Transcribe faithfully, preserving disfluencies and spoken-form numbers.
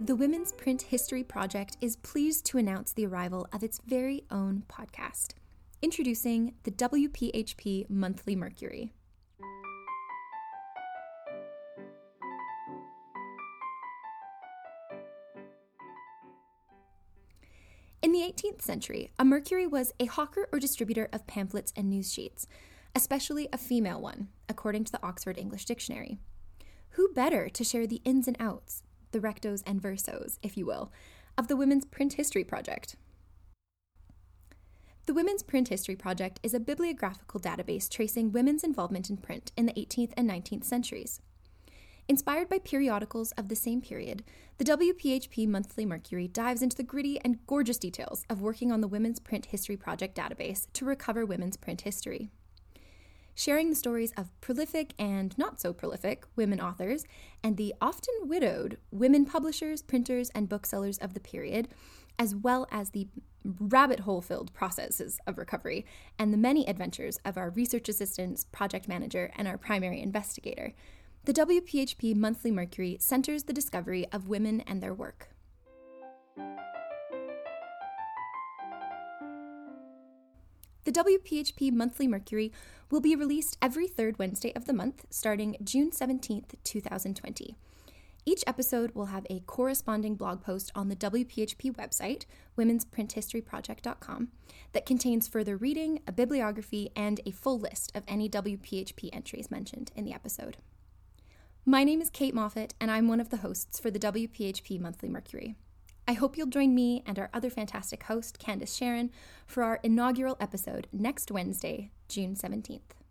the Women's Print History Project is pleased to announce the arrival of its very own podcast. Introducing the W P H P Monthly Mercury. In the eighteenth century, a Mercury was a hawker or distributor of pamphlets and news sheets, especially a female one, according to the Oxford English Dictionary. Who better to share the ins and outs, the rectos and versos, if you will, of the Women's Print History Project? The Women's Print History Project is a bibliographical database tracing women's involvement in print in the eighteenth and nineteenth centuries. Inspired by periodicals of the same period, the W P H P Monthly Mercury dives into the gritty and gorgeous details of working on the Women's Print History Project database to recover women's print history. Sharing the stories of prolific and not so prolific women authors and the often widowed women publishers, printers, and booksellers of the period, as well as the rabbit hole-filled processes of recovery and the many adventures of our research assistants, project manager, and our primary investigator, the W P H P Monthly Mercury centers the discovery of women and their work. The W P H P Monthly Mercury will be released every third Wednesday of the month, starting June seventeenth, twenty twenty. Each episode will have a corresponding blog post on the W P H P website, womens print history project dot com, that contains further reading, a bibliography, and a full list of any W P H P entries mentioned in the episode. My name is Kate Moffat, and I'm one of the hosts for the W P H P Monthly Mercury. I hope you'll join me and our other fantastic host, Candace Sharon, for our inaugural episode next Wednesday, June seventeenth.